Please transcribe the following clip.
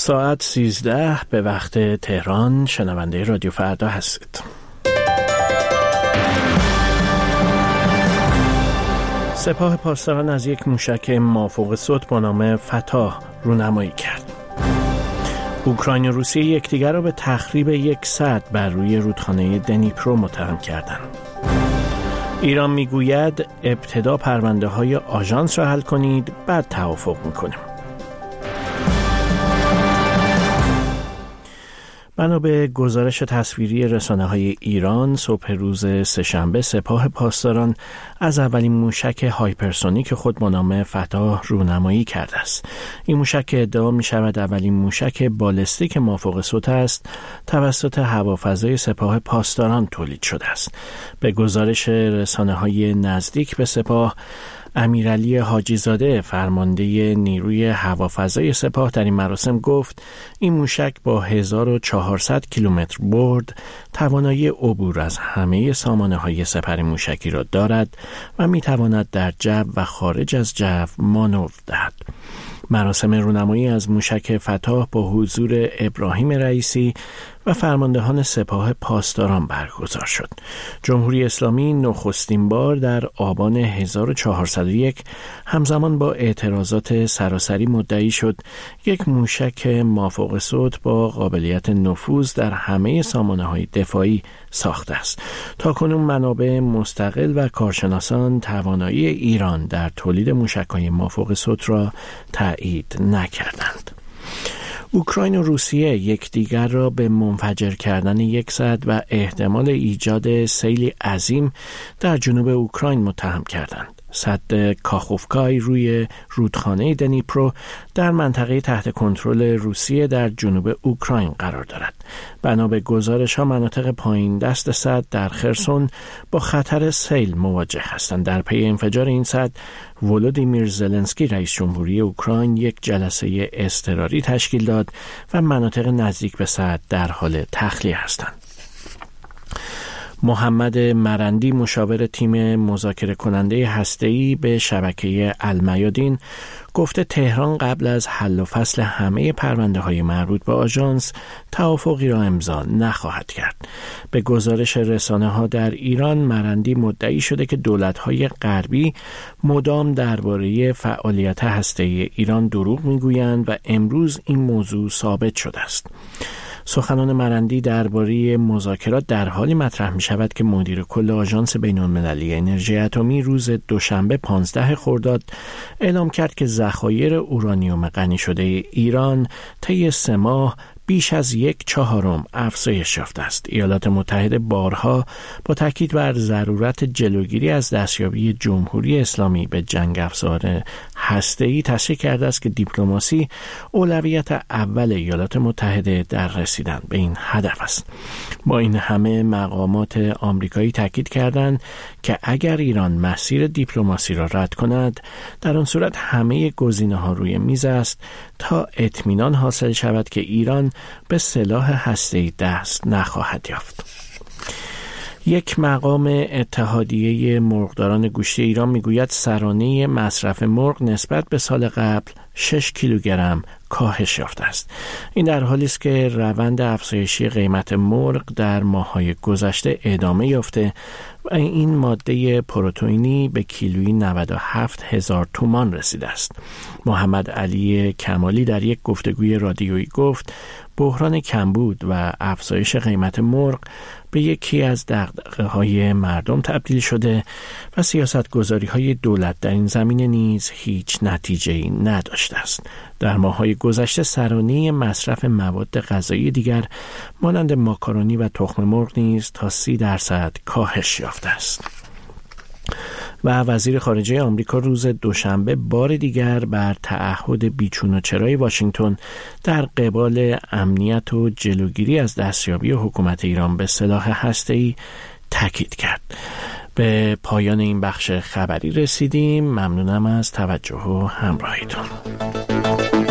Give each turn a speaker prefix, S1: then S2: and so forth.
S1: ساعت 13 به وقت تهران. شنونده رادیو فردا هستید. سپاه پاسداران از یک موشک مافوق صوت با نام فتاه رونمایی کرد. اوکراین و روسیه یکدیگر را به تخریب یک سد بر روی رودخانه دنیپرو متهم کردند. ایران میگوید ابتدا پرونده های آژانس را حل کنید، بعد توافق میکنیم. بنا به گزارش تصویری رسانه‌های ایران، صبح روز سه‌شنبه سپاه پاسداران از اولین موشک هایپرسونیک خود با نام فتاه رونمایی کرده است. این موشک ادعا می‌شود اولین موشک بالستیک مافوق صوت است توسط هوافضای سپاه پاسداران تولید شده است. به گزارش رسانه‌های نزدیک به سپاه، امیرعلی حاجی زاده فرمانده نیروی هوافضای سپاه در این مراسم گفت این موشک با 1400 کیلومتر برد توانایی عبور از همه سامانه‌های سپر موشکی را دارد و می‌تواند در جو و خارج از جو مانور دهد. مراسم رونمایی از موشک فتاه با حضور ابراهیم رئیسی و فرماندهان سپاه پاسداران برگزار شد. جمهوری اسلامی نخستین بار در آبان 1401 همزمان با اعتراضات سراسری مدعی شد یک موشک مافوق صوت با قابلیت نفوذ در همه سامانه‌های دفاعی ساخته است. تاکنون منابع مستقل و کارشناسان توانایی ایران در تولید موشک‌های مافوق صوت را تایید نکردند. اوکراین و روسیه یکدیگر را به منفجر کردن یک سد و احتمال ایجاد سیلی عظیم در جنوب اوکراین متهم کردند. سد کاخوفکای روی رودخانه دنیپرو در منطقه تحت کنترل روسیه در جنوب اوکراین قرار دارد. بنا به گزارش‌ها مناطق پایین دست سد در خرسون با خطر سیل مواجه هستند. در پی انفجار این سد، ولودیمیر زلنسکی رئیس جمهوری اوکراین یک جلسه اضطراری تشکیل داد و مناطق نزدیک به سد در حال تخلیه هستند. محمد مرندی مشاور تیم مذاکره کننده هسته‌ای به شبکه المیادین گفته تهران قبل از حل و فصل همه پرونده‌های مربوط به آژانس توافقی را امضا نخواهد کرد. به گزارش رسانه‌ها در ایران، مرندی مدعی شده که دولت‌های غربی مدام درباره فعالیت هسته‌ای ایران دروغ می‌گویند و امروز این موضوع ثابت شده است. سخنان مرندی درباره مذاکرات در حالی مطرح می شود که مدیر کل آژانس بین‌المللی انرژی اتمی روز دوشنبه 15 خرداد اعلام کرد که ذخایر اورانیوم غنی شده ایران طی 3 ماه بیش از 1/4 افزایش یافته است. ایالات متحده بارها با تاکید بر ضرورت جلوگیری از دستیابی جمهوری اسلامی به جنگ افزار هسته‌ای تشریح کرده است که دیپلماسی اولویت اول ایالات متحده در رسیدن به این هدف است. با این همه مقامات آمریکایی تاکید کردند که اگر ایران مسیر دیپلماسی را رد کند، در آن صورت همه گزینه‌ها روی میز است تا اطمینان حاصل شود که ایران به سلاح هسته‌ای دست نخواهد یافت. یک مقام اتحادیه مرغداران گوشت ایران میگوید سرانه مصرف مرغ نسبت به سال قبل 6 کیلوگرم کاهش یافته است. این در حالی است که روند افزایشی قیمت مرغ در ماه‌های گذشته ادامه یافته و این ماده پروتئینی به کیلویی 97,000 تومان رسیده است. محمد علی کمالی در یک گفتگوی رادیویی گفت بحران کمبود و افزایش قیمت مرغ به یکی از دغدغه‌های مردم تبدیل شده و سیاست‌گذاری‌های دولت در این زمینه نیز هیچ نتیجه‌ای نداشته است. در ماه‌های گذشته سرانه مصرف مواد غذایی دیگر مانند ماکارونی و تخم مرغ نیز تا 30% کاهش یافته است. و وزیر خارجه آمریکا روز دوشنبه بار دیگر بر تعهد بیچون و چرای واشنگتن در قبال امنیت و جلوگیری از دستیابی حکومت ایران به سلاح هسته‌ای تاکید کرد. به پایان این بخش خبری رسیدیم. ممنونم از توجه و همراهیتون.